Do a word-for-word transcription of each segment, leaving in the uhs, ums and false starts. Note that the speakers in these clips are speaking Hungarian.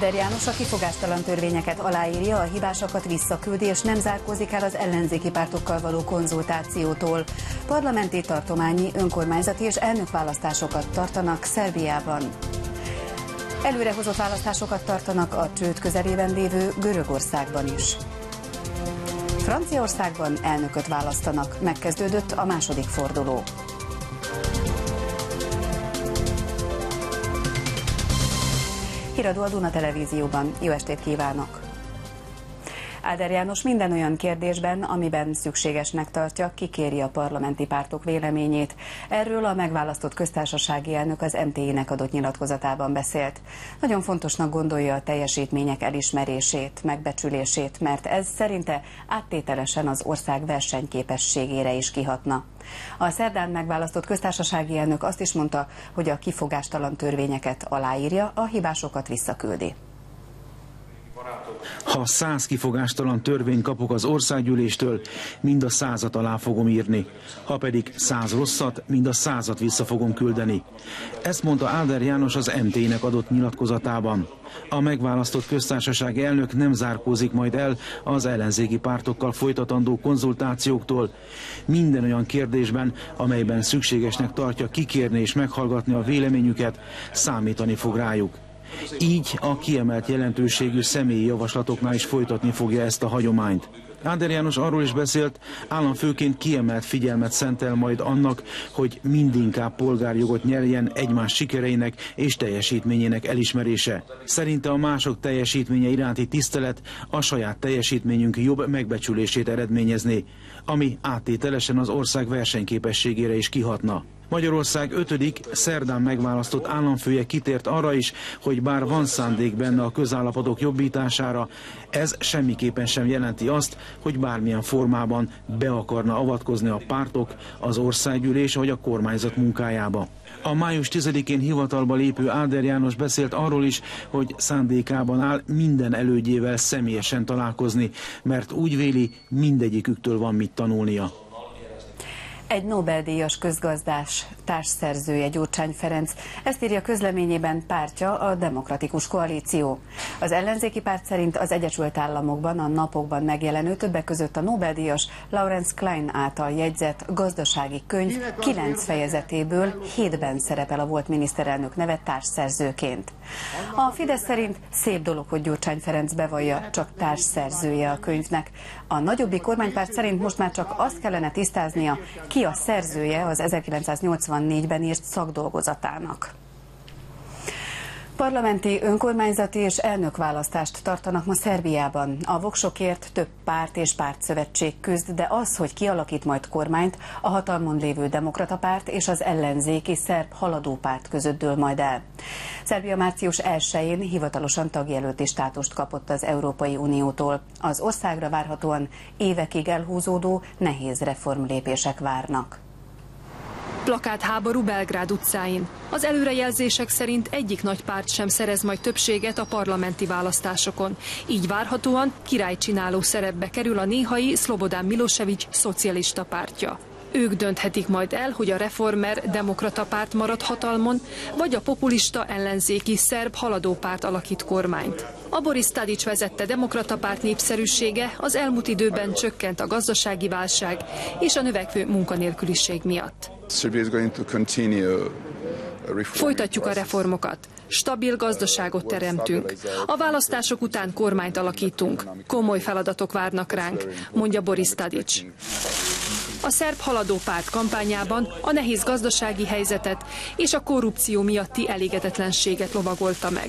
Áder János a kifogástalan törvényeket aláírja, a hibásokat visszaküldi és nem zárkózik el az ellenzéki pártokkal való konzultációtól. Parlamenti, tartományi, önkormányzati és elnökválasztásokat tartanak Szerbiában. Előrehozott választásokat tartanak a csőd közelében lévő Görögországban is. Franciaországban elnököt választanak, megkezdődött a második forduló. Híradó a Duna Televízióban. Jó estét kívánok! Áder János minden olyan kérdésben, amiben szükségesnek tartja, kikéri a parlamenti pártok véleményét. Erről a megválasztott köztársasági elnök az em té i-nek adott nyilatkozatában beszélt. Nagyon fontosnak gondolja a teljesítmények elismerését, megbecsülését, mert ez szerinte áttételesen az ország versenyképességére is kihatna. A szerdán megválasztott köztársasági elnök azt is mondta, hogy a kifogástalan törvényeket aláírja, a hibásokat visszaküldi. Ha száz kifogástalan törvényt kapok az országgyűléstől, mind a százat alá fogom írni. Ha pedig száz rosszat, mind a százat vissza fogom küldeni. Ezt mondta Áder János az em té i-nek adott nyilatkozatában. A megválasztott köztársasági elnök nem zárkózik majd el az ellenzéki pártokkal folytatandó konzultációktól. Minden olyan kérdésben, amelyben szükségesnek tartja kikérni és meghallgatni a véleményüket, számítani fog rájuk. Így a kiemelt jelentőségű személyi javaslatoknál is folytatni fogja ezt a hagyományt. Áder János arról is beszélt, államfőként kiemelt figyelmet szentel majd annak, hogy mindinkább polgárjogot nyerjen egymás sikereinek és teljesítményének elismerése. Szerinte a mások teljesítménye iránti tisztelet a saját teljesítményünk jobb megbecsülését eredményezné, ami áttételesen az ország versenyképességére is kihatna. Magyarország ötödik szerdán megválasztott államfője kitért arra is, hogy bár van szándék benne a közállapotok jobbítására, ez semmiképpen sem jelenti azt, hogy bármilyen formában be akarna avatkozni a pártok, az országgyűlés vagy a kormányzat munkájába. A május tizedikén hivatalba lépő Áder János beszélt arról is, hogy szándékában áll minden elődjével személyesen találkozni, mert úgy véli, mindegyiküktől van mit tanulnia. Egy Nobel-díjas közgazdás társszerzője Gyurcsány Ferenc. Ezt írja közleményében pártja, a Demokratikus Koalíció. Az ellenzéki párt szerint az Egyesült Államokban a napokban megjelenő, többek között a Nobel-díjas Lawrence Klein által jegyzett gazdasági könyv kilenc fejezetéből hétben szerepel a volt miniszterelnök neve társszerzőként. A Fidesz szerint szép dolog, hogy Gyurcsány Ferenc bevallja, csak társszerzője a könyvnek. A nagyobbik kormánypárt szerint most már csak azt kellene tisztáznia, ki a szerzője az ezerkilencszáznyolcvannégyben írt szakdolgozatának. Parlamenti, önkormányzati és elnökválasztást tartanak ma Szerbiában. A voksokért több párt és pártszövetség küzd, de az, hogy kialakít majd kormányt, a hatalmon lévő Demokrata Párt és az ellenzéki szerb Haladó Párt között dől majd el. Szerbia március elsején hivatalosan tagjelölti státust kapott az Európai Uniótól. Az országra várhatóan évekig elhúzódó, nehéz reformlépések várnak. Plakátháború Belgrád utcáin. Az előrejelzések szerint egyik nagy párt sem szerez majd többséget a parlamenti választásokon. Így várhatóan királycsináló szerepbe kerül a néhai Szlobodán Milosevic szocialista pártja. Ők dönthetik majd el, hogy a reformer Demokrata Párt marad hatalmon, vagy a populista ellenzéki szerb Haladó Párt alakít kormányt. A Boris Tadić vezette Demokrata Párt népszerűsége az elmúlt időben csökkent a gazdasági válság és a növekvő munkanélküliség miatt. Folytatjuk a reformokat. Stabil gazdaságot teremtünk. A választások után kormányt alakítunk. Komoly feladatok várnak ránk, mondja Boris Tadić. A szerb Haladó Párt kampányában a nehéz gazdasági helyzetet és a korrupció miatti elégedetlenséget lovagolta meg.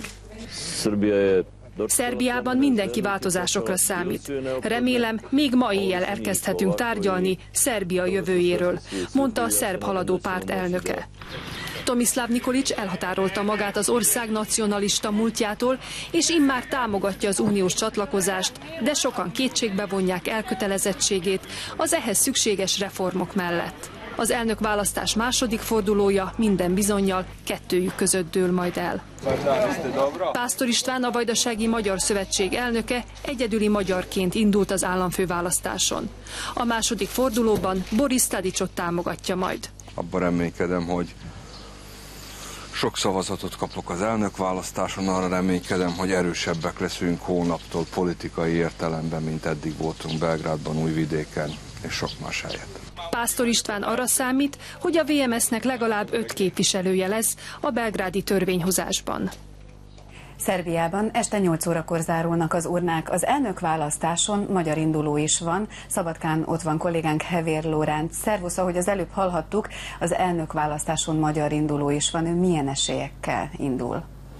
Szerbiában mindenki változásokra számít. Remélem, még ma éjjel elkezdhetünk tárgyalni Szerbia jövőjéről, mondta a szerb Haladó Párt elnöke. Tomislav Nikolić elhatárolta magát az ország nacionalista múltjától, és immár támogatja az uniós csatlakozást, de sokan kétségbe vonják elkötelezettségét az ehhez szükséges reformok mellett. Az elnökválasztás második fordulója minden bizonnyal kettőjük között dől majd el. Pásztor István, a Vajdasági Magyar Szövetség elnöke egyedüli magyarként indult az államfőválasztáson. A második fordulóban Boris Tadićot támogatja majd. Abban reménykedem, hogy sok szavazatot kapok az elnökválasztáson, arra reménykedem, hogy erősebbek leszünk hónaptól politikai értelemben, mint eddig voltunk Belgrádban, Újvidéken és sok más helyet. Pásztor István arra számít, hogy a vé em es-nek legalább öt képviselője lesz a belgrádi törvényhozásban. Szerbiában este nyolc órakor zárulnak az urnák. Az elnökválasztáson magyar induló is van. Szabadkán ott van kollégánk Hevér Lóránc. Szervusz, ahogy az előbb hallhattuk, az elnökválasztáson magyar induló is van. Ő milyen esélyekkel indul?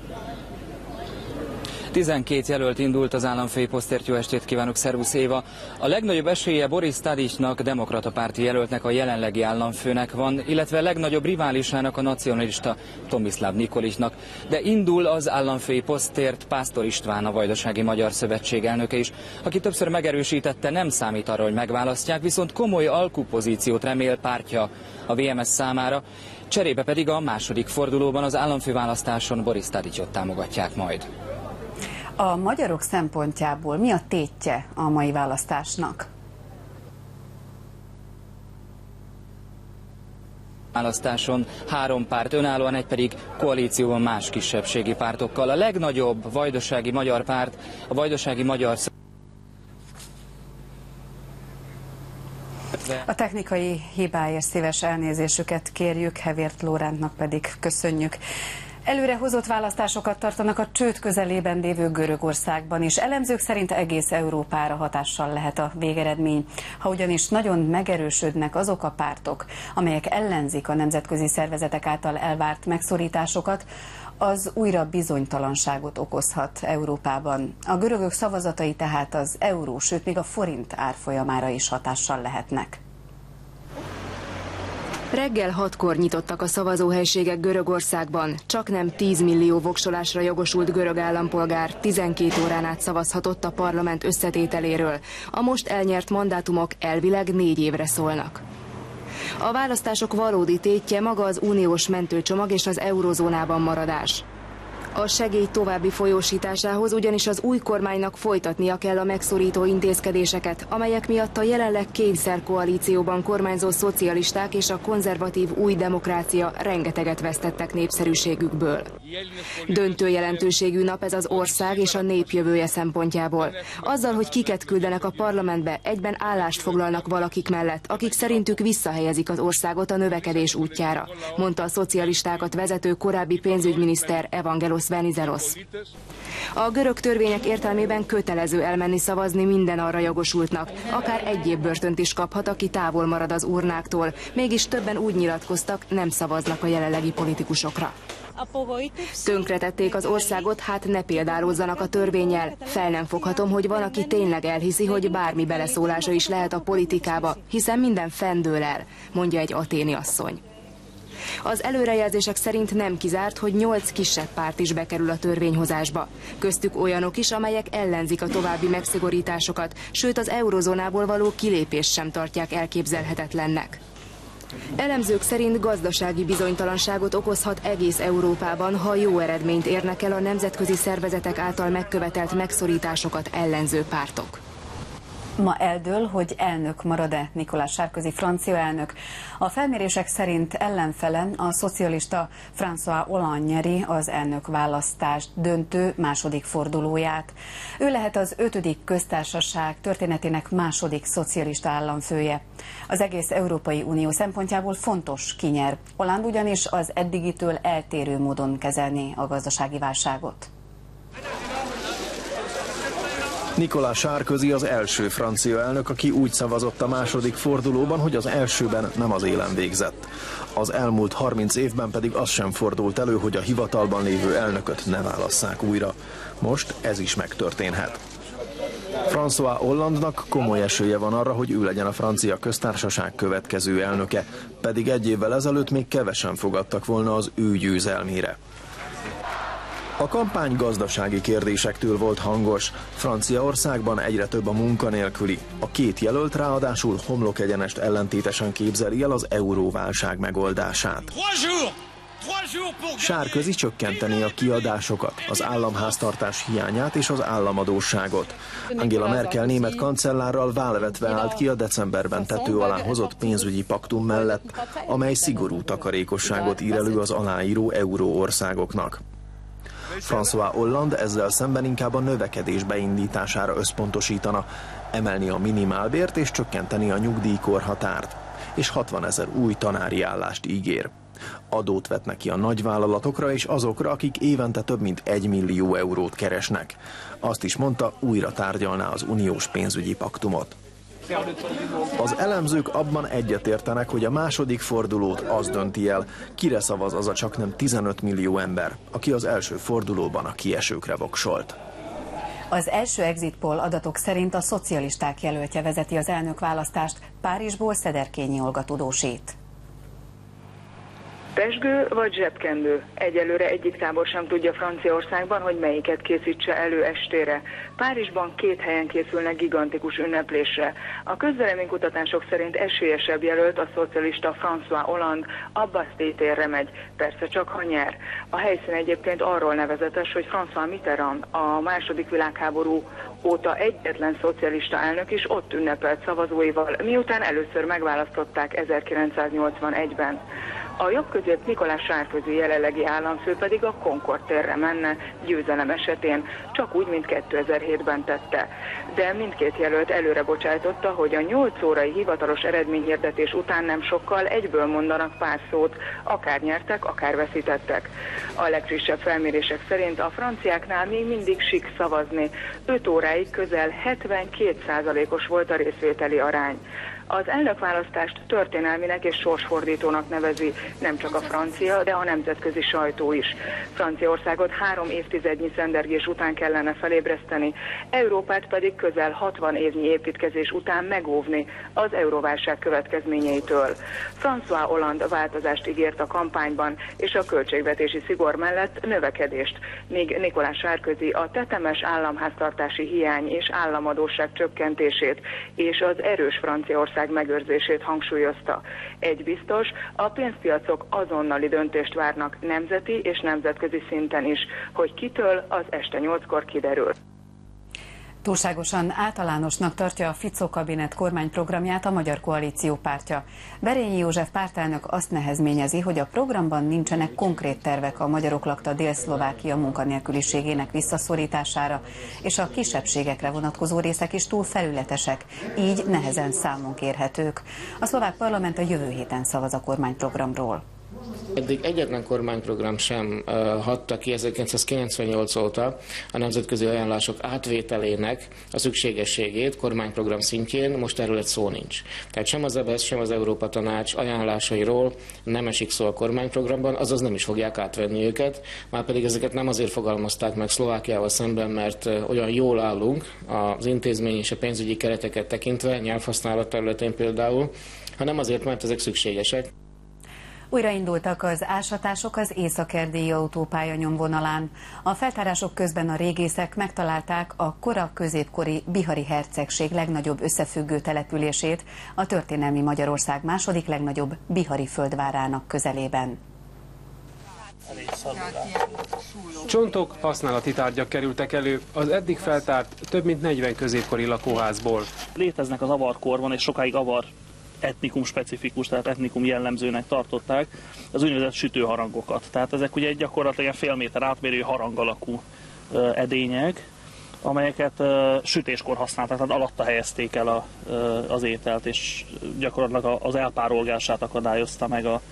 tizenkét jelölt indult az államfői posztért. Jó estét kívánok, szervusz Éva! A legnagyobb esélye Boris Tadićnak, demokrata párti jelöltnek, a jelenlegi államfőnek van, illetve a legnagyobb riválisának, a nacionalista Tomislav Nikolićnak. De indul az államfői posztért Pásztor István, a Vajdasági Magyar Szövetség elnöke is, aki többször megerősítette, nem számít arra, hogy megválasztják, viszont komoly alkupozíciót remél pártja a vé em es számára, cserébe pedig a második fordulóban az államfőválasztáson Boris Tadićot támogatják majd. A magyarok szempontjából mi a tétje a mai választásnak? Választáson három párt önállóan, egy pedig koalícióban más kisebbségi pártokkal. A legnagyobb vajdasági magyar párt, a Vajdasági Magyar A technikai hibáért szíves elnézésüket kérjük, Hevért Lórántnak pedig köszönjük. Előre hozott választásokat tartanak a csőd közelében lévő Görögországban is. Elemzők szerint egész Európára hatással lehet a végeredmény. Ha ugyanis nagyon megerősödnek azok a pártok, amelyek ellenzik a nemzetközi szervezetek által elvárt megszorításokat, az újra bizonytalanságot okozhat Európában. A görögök szavazatai tehát az euró, sőt még a forint árfolyamára is hatással lehetnek. Reggel hatkor nyitottak a szavazóhelységek Görögországban. Csaknem tíz millió voksolásra jogosult görög állampolgár tizenkét órán át szavazhatott a parlament összetételéről. A most elnyert mandátumok elvileg négy évre szólnak. A választások valódi tétje maga az uniós mentőcsomag és az eurozónában maradás. A segély további folyósításához ugyanis az új kormánynak folytatnia kell a megszorító intézkedéseket, amelyek miatt a jelenleg kényszerkoalícióban kormányzó szocialisták és a konzervatív új demokrácia rengeteget vesztettek népszerűségükből. Döntő jelentőségű nap ez az ország és a nép jövője szempontjából. Azzal, hogy kiket küldenek a parlamentbe, egyben állást foglalnak valakik mellett, akik szerintük visszahelyezik az országot a növekedés útjára, mondta a szocialistákat vezető korábbi pénzügyminiszter Evangelos Venizelos. A görög törvények értelmében kötelező elmenni szavazni minden arra jogosultnak, akár egy év börtönt is kaphat, aki távol marad az urnáktól, mégis többen úgy nyilatkoztak, nem szavaznak a jelenlegi politikusokra. Tönkretették az országot, hát ne példálózzanak a törvénnyel. Fel nem foghatom, hogy van, aki tényleg elhiszi, hogy bármi beleszólása is lehet a politikába, hiszen minden fendől el, mondja egy athéni asszony. Az előrejelzések szerint nem kizárt, hogy nyolc kisebb párt is bekerül a törvényhozásba. Köztük olyanok is, amelyek ellenzik a további megszigorításokat, sőt az eurozónából való kilépést sem tartják elképzelhetetlennek. Elemzők szerint gazdasági bizonytalanságot okozhat egész Európában, ha jó eredményt érnek el a nemzetközi szervezetek által megkövetelt megszorításokat ellenző pártok. Ma eldől, hogy elnök marad-e Nicolas Sarkozy francia elnök. A felmérések szerint ellenfele a szocialista François Hollande nyeri az elnökválasztást döntő második fordulóját. Ő lehet az ötödik köztársaság történetének második szocialista államfője. Az egész Európai Unió szempontjából fontos, ki nyer. Hollande ugyanis az eddigitől eltérő módon kezelné a gazdasági válságot. Nicolas Sarkozy az első francia elnök, aki úgy szavazott a második fordulóban, hogy az elsőben nem az élen végzett. Az elmúlt harminc évben pedig az sem fordult elő, hogy a hivatalban lévő elnököt ne válasszák újra. Most ez is megtörténhet. François Hollande-nak komoly esélye van arra, hogy ő legyen a francia köztársaság következő elnöke, pedig egy évvel ezelőtt még kevesen fogadtak volna az ő győzelmére. A kampány gazdasági kérdésektől volt hangos. Franciaországban egyre több a munkanélküli. A két jelölt ráadásul homlokegyenest ellentétesen képzeli el az euróválság megoldását. Sarkozy csökkenteni a kiadásokat, az államháztartás hiányát és az államadósságot. Angela Merkel német kancellárral válvetve állt ki a decemberben tető alá hozott pénzügyi paktum mellett, amely szigorú takarékosságot ír elő az aláíró euró országoknak. François Hollande ezzel szemben inkább a növekedés beindítására összpontosítana, emelni a minimálbért és csökkenteni a nyugdíjkorhatárt, és hatvanezer új tanári állást ígér. Adót vet neki a nagyvállalatokra és azokra, akik évente több mint egy millió eurót keresnek. Azt is mondta, újra tárgyalná az uniós pénzügyi paktumot. Az elemzők abban egyetértenek, hogy a második fordulót az dönti el, kire szavaz az a csaknem tizenöt millió ember, aki az első fordulóban a kiesőkre voksolt. Az első exit poll adatok szerint a szocialisták jelöltje vezeti az elnökválasztást, Párizsból Szederkényi Olga tudósít. Pezsgő vagy zsebkendő? Egyelőre egyik tábor sem tudja Franciaországban, hogy melyiket készítse elő estére. Párizsban két helyen készülnek gigantikus ünneplésre. A közvéleménykutatások szerint esélyesebb jelölt a szocialista François Hollande, a Bastille térre megy, persze csak ha nyer. A helyszín egyébként arról nevezetes, hogy François Mitterrand, a második világháború óta egyetlen szocialista elnök is ott ünnepelt szavazóival, miután először megválasztották ezerkilencszáznyolcvanegyben. A jobbközép Nicolas Sarkozy jelenlegi államfő pedig a Concorde térre menne győzelem esetén, csak úgy, mint kétezer-hétben tette. De mindkét jelölt előre bocsájtotta, hogy a nyolc órai hivatalos eredményhirdetés után nem sokkal egyből mondanak pár szót, akár nyertek, akár veszítettek. A legfrissebb felmérések szerint a franciáknál még mindig sik szavazni. öt óráig közel hetvenkét százalékos volt a részvételi arány. Az elnökválasztást történelminek és sorsfordítónak nevezi nem csak a francia, de a nemzetközi sajtó is. Franciaországot három évtizednyi szendergés után kellene felébreszteni, Európát pedig közel hatvan évnyi építkezés után megóvni az euróválság következményeitől. François Hollande változást ígért a kampányban, és a költségvetési szigor mellett növekedést, míg Nicolas Sarkozy a tetemes államháztartási hiány és államadósság csökkentését és az erős Franciaország megőrzését hangsúlyozta. Egy biztos, a pénzpiacok azonnali döntést várnak nemzeti és nemzetközi szinten is, hogy kitől az este nyolckor kiderül. Túlságosan általánosnak tartja a Fico kabinet kormányprogramját a Magyar Koalíció pártja. Berényi József pártelnök azt nehezményezi, hogy a programban nincsenek konkrét tervek a magyarok lakta Dél-Szlovákia munkanélküliségének visszaszorítására, és a kisebbségekre vonatkozó részek is túl felületesek, így nehezen számon kérhetők. A szlovák parlament a jövő héten szavaz a kormányprogramról. Eddig egyetlen kormányprogram sem uh, hadta ki ezerkilencszázkilencvennyolc óta a nemzetközi ajánlások átvételének a szükségességét kormányprogram szintjén, most erről egy szó nincs. Tehát sem az é bé e es, sem az Európa Tanács ajánlásairól nem esik szó a kormányprogramban, azaz nem is fogják átvenni őket, márpedig ezeket nem azért fogalmazták meg Szlovákiával szemben, mert uh, olyan jól állunk az intézmény és a pénzügyi kereteket tekintve, nyelvhasználat területén például, hanem azért, mert ezek szükségesek. Újraindultak az ásatások az észak-erdélyi autópálya nyomvonalán. A feltárások közben a régészek megtalálták a kora középkori bihari hercegség legnagyobb összefüggő települését, a történelmi Magyarország második legnagyobb bihari földvárának közelében. Csontok, használati tárgyak kerültek elő az eddig feltárt több mint negyven középkori lakóházból. Léteznek az avarkorban, és sokáig avar etnikum specifikus, tehát etnikum jellemzőnek tartották az úgynevezett sütőharangokat. Tehát ezek ugye gyakorlatilag fél méter átmérő harang alakú edények, amelyeket sütéskor használtak, tehát alatta helyezték el a, az ételt, és gyakorlatilag az elpárolgását akadályozta meg a,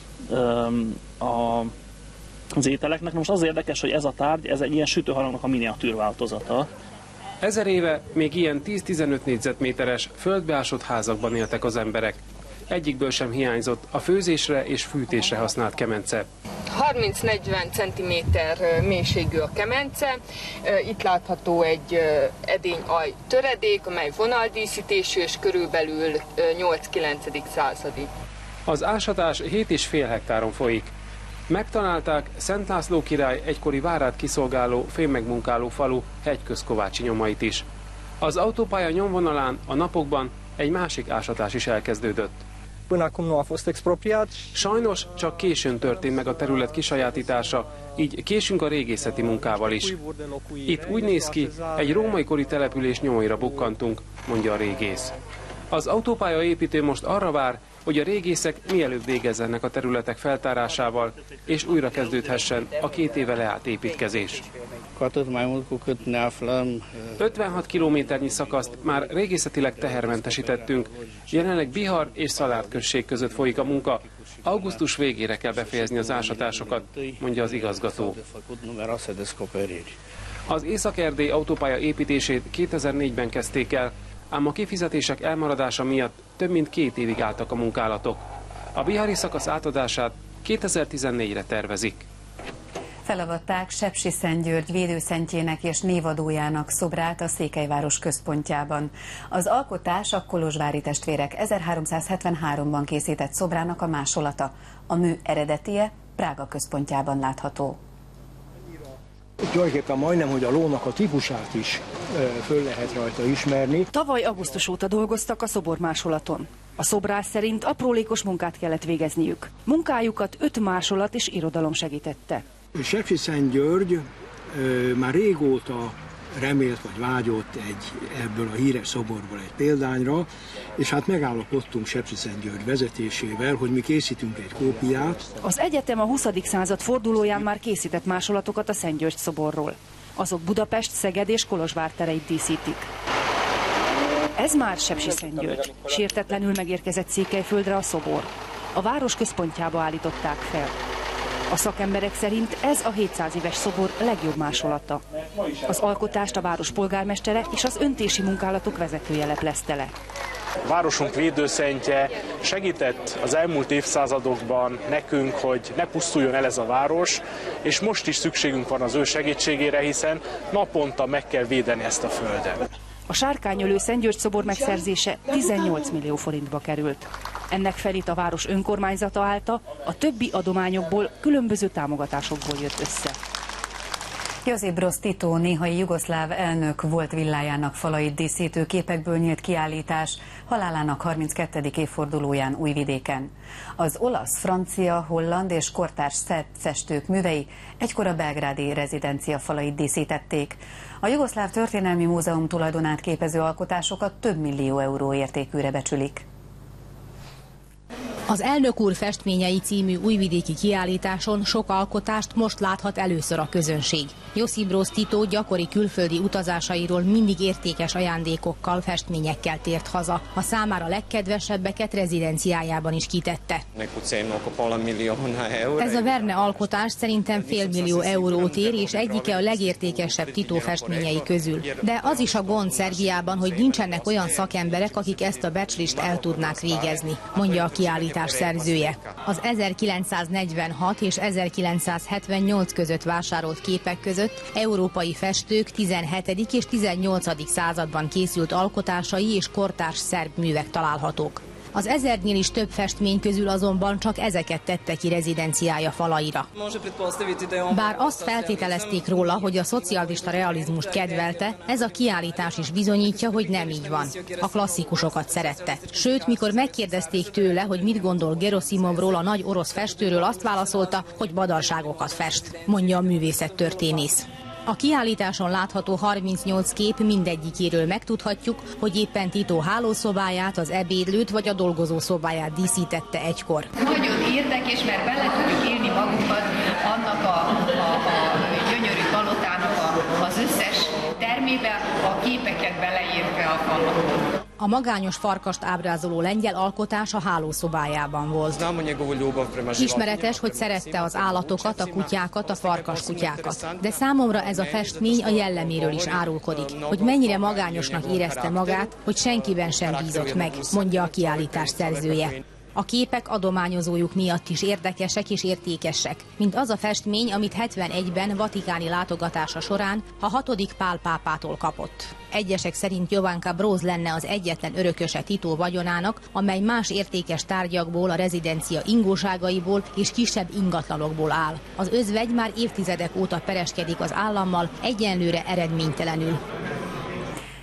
a, az ételeknek. Most az érdekes, hogy ez a tárgy, ez egy ilyen sütőharangnak a miniatűr változata. Ezer éve még ilyen tíz-tizenöt négyzetméteres, földbeásott házakban éltek az emberek. Egyikből sem hiányzott a főzésre és fűtésre használt kemence. harminc-negyven centiméter mélységű a kemence. Itt látható egy edényaj töredék, amely vonaldíszítésű és körülbelül nyolc-kilencedik századi. Az ásatás hét és fél hektáron folyik. Megtalálták Szent László király egykori várát kiszolgáló, fémmegmunkáló falu hegyközkovácsi nyomait is. Az autópálya nyomvonalán a napokban egy másik ásatás is elkezdődött. Sajnos csak későn történt meg a terület kisajátítása, így késünk a régészeti munkával is. Itt úgy néz ki, egy római kori település nyomaira bukkantunk, mondja a régész. Az autópálya építő most arra vár, hogy a régészek mielőbb végezzenek a területek feltárásával, és újra kezdődhessen a két éve leállt építkezés. ötvenhat kilométernyi szakaszt már régészetileg tehermentesítettünk. Jelenleg Bihar és Szalád község között folyik a munka. Augusztus végére kell befejezni az ásatásokat, mondja az igazgató. Az Észak-Erdély autópálya építését kétezer-négyben kezdték el, ám a kifizetések elmaradása miatt több mint két évig álltak a munkálatok. A bihari szakasz átadását kétezer-tizennégyre tervezik. Felavatták Sepsiszentgyörgy védőszentjének és névadójának szobrát a Székelyváros központjában. Az alkotás a kolozsvári testvérek ezerháromszázhetvenháromban készített szobrának a másolata. A mű eredetie Prága központjában látható. Tulajdonképpen majdnem, hogy a lónak a típusát is föl lehet rajta ismerni. Tavaly augusztus óta dolgoztak a szobormásolaton. A szobrász szerint aprólékos munkát kellett végezniük. Munkájukat öt másolat és irodalom segítette. Sepsiszentgyörgy már régóta remélt vagy vágyott egy, ebből a híres szoborból egy példányra, és hát megállapodtunk Sepsiszentgyörgy vezetésével, hogy mi készítünk egy kópiát. Az egyetem a huszadik század fordulóján már készített másolatokat a Szent György szoborról. Azok Budapest, Szeged és Kolozsvár tereit díszítik. Ez már Sepsiszentgyörgy. Sértetlenül megérkezett Székelyföldre a szobor. A város központjába állították fel. A szakemberek szerint ez a hétszáz éves szobor legjobb másolata. Az alkotást a város polgármestere és az öntési munkálatok vezetője leplezte le. Városunk védőszentje segített az elmúlt évszázadokban nekünk, hogy ne pusztuljon el ez a város, és most is szükségünk van az ő segítségére, hiszen naponta meg kell védeni ezt a földet. A sárkányölő Szent György szobor megszerzése tizennyolc millió forintba került. Ennek felét a város önkormányzata állta, a többi adományokból, különböző támogatásokból jött össze. Josip Broz Tito néhai jugoszláv elnök volt villájának falait díszítő képekből nyílt kiállítás halálának harminckettedik évfordulóján Újvidéken. Az olasz, francia, holland és kortárs szerb festők művei egykor a belgrádi rezidencia falait díszítették. A Jugoszláv Történelmi Múzeum tulajdonát képező alkotásokat több millió euró értékűre becsülik. Az Elnök úr festményei című újvidéki kiállításon sok alkotást most láthat először a közönség. Josip Broz Tito gyakori külföldi utazásairól mindig értékes ajándékokkal, festményekkel tért haza. A számára legkedvesebbeket rezidenciájában is kitette. Ez a Verne alkotás szerintem félmillió eurót ér, és egyike a legértékesebb Tito festményei közül. De az is a gond Szerbiában, hogy nincsenek olyan szakemberek, akik ezt a becslést el tudnák végezni, mondja a kiállítás szerzője. Az ezerkilencszáznegyvenhat és ezerkilencszázhetvennyolc között vásárolt képek között európai festők tizenhetedik és tizennyolcadik században készült alkotásai és kortárs szerb művek találhatók. Az ezernél is több festmény közül azonban csak ezeket tette ki rezidenciája falaira. Bár azt feltételezték róla, hogy a szocialista realizmust kedvelte, ez a kiállítás is bizonyítja, hogy nem így van. A klasszikusokat szerette. Sőt, mikor megkérdezték tőle, hogy mit gondol Gerosimovról, a nagy orosz festőről, azt válaszolta, hogy badarságokat fest, mondja a művészettörténész. A kiállításon látható harmincnyolc kép mindegyikéről megtudhatjuk, hogy éppen Tito hálószobáját, az ebédlőt vagy a dolgozószobáját díszítette egykor. Nagyon érdekes, mert bele tudjuk élni magunkat annak a, a, a gyönyörű palotának a, az összes termébe, a képeket beleírva a falakon. A magányos farkast ábrázoló lengyel alkotás a hálószobájában volt. Ismeretes, hogy szerette az állatokat, a kutyákat, a farkaskutyákat. De számomra ez a festmény a jelleméről is árulkodik, hogy mennyire magányosnak érezte magát, hogy senkiben sem bízott meg, mondja a kiállítás szerzője. A képek adományozójuk miatt is érdekesek és értékesek, mint az a festmény, amit hetvenegyben vatikáni látogatása során a hatodik Pál pápától kapott. Egyesek szerint Jovanka Broz lenne az egyetlen örököse Tito vagyonának, amely más értékes tárgyakból, a rezidencia ingóságaiból és kisebb ingatlanokból áll. Az özvegy már évtizedek óta pereskedik az állammal, egyenlőre eredménytelenül.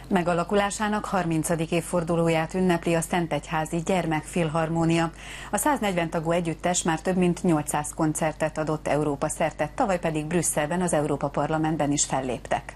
Megalakulásának harmincadik évfordulóját ünnepli a Szentegyházi Gyermekfilharmónia. A száznegyven tagú együttes már több mint nyolcszáz koncertet adott Európa szerte, tavaly pedig Brüsszelben, az Európa Parlamentben is felléptek.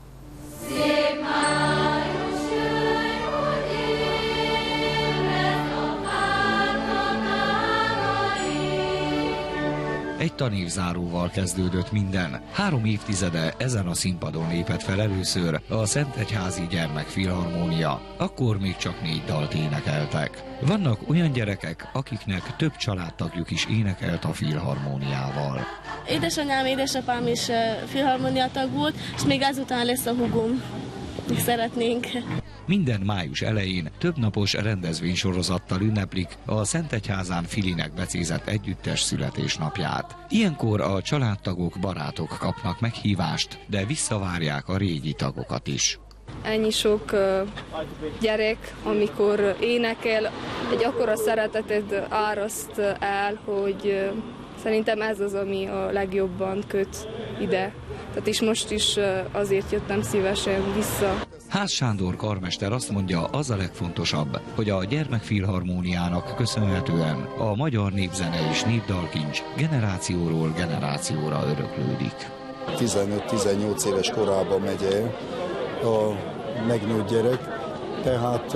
Egy tanévzáróval kezdődött minden. Három évtizede ezen a színpadon lépett fel először a Szentegyházi Gyermekfilharmónia. Akkor még csak négy dalt énekeltek. Vannak olyan gyerekek, akiknek több családtagjuk is énekelt a filharmóniával. Édesanyám, édesapám is filharmónia tag volt, és még ezután lesz a hugom. Szeretnénk. Minden május elején több napos rendezvénysorozattal ünneplik a Szentegyházán Filinek becézett együttes születésnapját. Ilyenkor a családtagok, barátok kapnak meghívást, de visszavárják a régi tagokat is. Ennyi sok uh, gyerek, amikor énekel, egy akkora szeretetet áraszt el, hogy uh, szerintem ez az, ami a legjobban köt ide. Tehát is most is uh, azért jöttem szívesen vissza. Ház Sándor karmester azt mondja, az a legfontosabb, hogy a Gyermekfilharmóniának köszönhetően a magyar népzene és népdalkincs generációról generációra öröklődik. tizenöt-tizennyolc éves korában megy el a megnőtt gyerek, tehát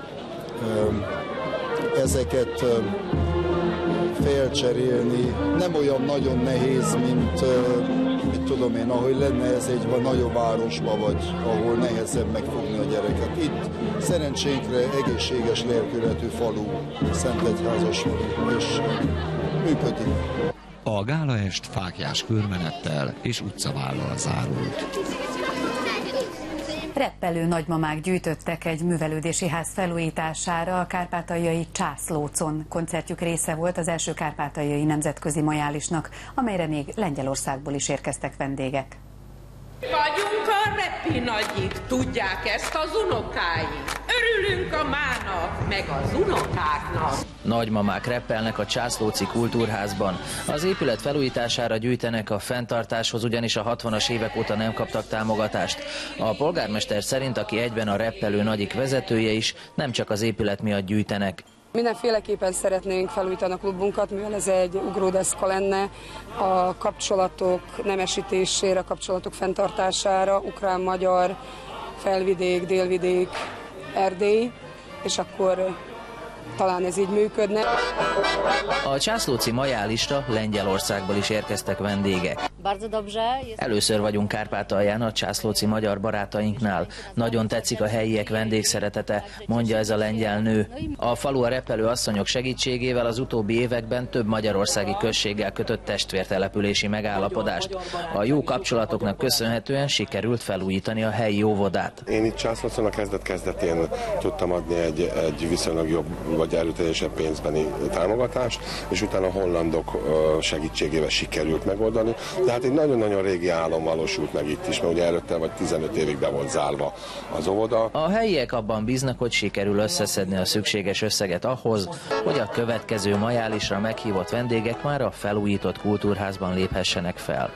ezeket felcserélni nem olyan nagyon nehéz, mint mit tudom én, ahogy lenne ez egy nagyobb városba, vagy ahol nehezebb megfogni a gyereket. Itt szerencsénkre egészséges lélkületű falu, Szentegyházas falu, és működik. A gálaest fáklyás körmenettel és utcavállal zárult. Reppelő nagymamák gyűjtöttek egy művelődési ház felújítására a kárpátaljai Császlócon. Koncertjük része volt az első kárpátaljai nemzetközi majálisnak, amelyre még Lengyelországból is érkeztek vendégek. Vagyunk a reppi nagyik, tudják ezt az unokái. Örülünk a mának, meg az unokáknak. Nagymamák reppelnek a Császlóci Kultúrházban. Az épület felújítására gyűjtenek, a fenntartáshoz ugyanis a hatvanas évek óta nem kaptak támogatást. A polgármester szerint, aki egyben a reppelő nagyik vezetője is, nem csak az épület miatt gyűjtenek. Mindenféleképpen szeretnénk felújítani a klubunkat, mivel ez egy ugródeszka lenne a kapcsolatok nemesítésére, a kapcsolatok fenntartására, ukrán-magyar, felvidék, délvidék, Erdély, és akkor talán ez így működne. A császlóci majálisra Lengyelországból is érkeztek vendégek. Először vagyunk Kárpátalján a császlóci magyar barátainknál. Nagyon tetszik a helyiek vendégszeretete, mondja ez a lengyel nő. A falu a reppelő asszonyok segítségével az utóbbi években több magyarországi községgel kötött testvértelepülési megállapodást. A jó kapcsolatoknak köszönhetően sikerült felújítani a helyi óvodát. Én itt Császlócon a kezdet-kezdetén tudtam adni egy, egy viszonylag jobb vagy erőteljesebb pénzbeni támogatást, és utána a hollandok segítségével sikerült megoldani. Tehát egy nagyon-nagyon régi álom valósult meg itt is, mert ugye előtte vagy tizenöt évig be volt zárva az óvoda. A helyiek abban bíznak, hogy sikerül összeszedni a szükséges összeget ahhoz, hogy a következő majálisra meghívott vendégek már a felújított kultúrházban léphessenek fel.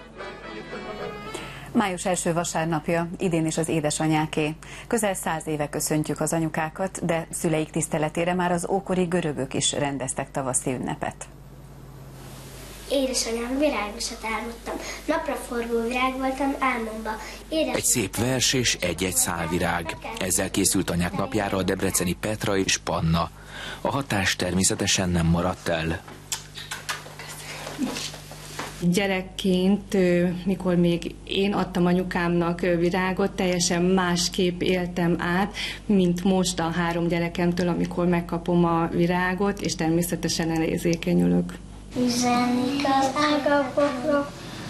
Május első vasárnapja, idén is az édesanyáké. Közel száz éve köszöntjük az anyukákat, de szüleik tiszteletére már az ókori görögök is rendeztek tavaszi ünnepet. Édesanyám, virágosat álmodtam. Napraforgó virág voltam álmomba. Édes... Egy szép vers és egy-egy szálvirág. Ezzel készült anyák napjára a debreceni Petra és Panna. A hatás természetesen nem maradt el. Gyerekként, mikor még én adtam anyukámnak virágot, teljesen másképp éltem át, mint most a három gyerekemtől, amikor megkapom a virágot, és természetesen elérzékenyülök. Üzenik az ágapokrok,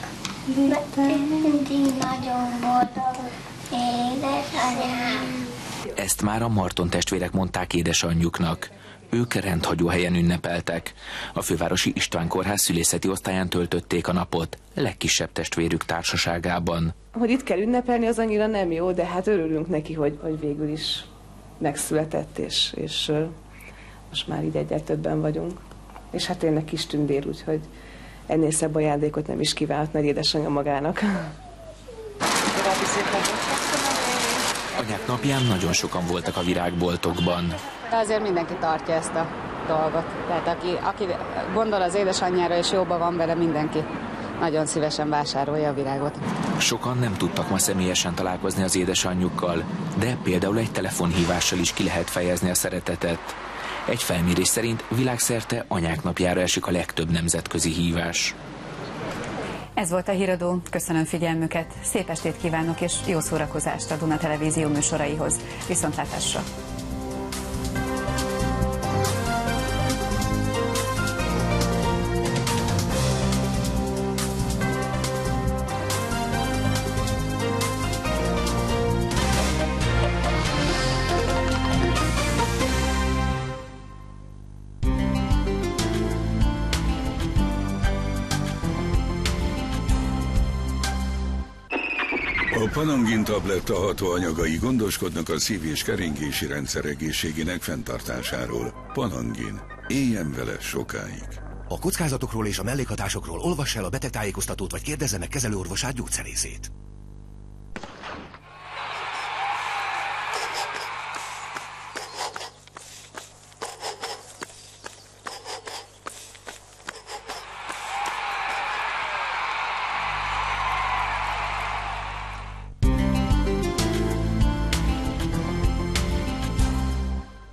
mindig nagyon boldog, édesanyám. Ezt már a Marton testvérek mondták édesanyjuknak. Ők rendhagyó helyen ünnepeltek. A fővárosi István Kórház szülészeti osztályán töltötték a napot, legkisebb testvérük társaságában. Hogy itt kell ünnepelni, az annyira nem jó, de hát örülünk neki, hogy, hogy végül is megszületett, és, és most már így egyre többen vagyunk. És hát tényleg kis tündér, úgyhogy ennél szebb ajándékot nem is kívánt nagy édesanyja magának. A Anyák napján nagyon sokan voltak a virágboltokban. De azért mindenki tartja ezt a dolgot. Tehát aki, aki gondol az édesanyjára és jóban van vele, mindenki nagyon szívesen vásárolja a virágot. Sokan nem tudtak ma személyesen találkozni az édesanyjukkal, de például egy telefonhívással is ki lehet fejezni a szeretetet. Egy felmérés szerint világszerte anyák napjára esik a legtöbb nemzetközi hívás. Ez volt a Híradó, köszönöm figyelmüket, szép estét kívánok és jó szórakozást a Duna Televízió műsoraihoz. Viszontlátásra! A Panangin tabletta hatóanyagai gondoskodnak a szív- és keringési rendszer egészségének fenntartásáról. Panangin. Éljen vele sokáig. A kockázatokról és a mellékhatásokról olvass el a betegtájékoztatót, vagy kérdezze meg kezelőorvosát, gyógyszerészét.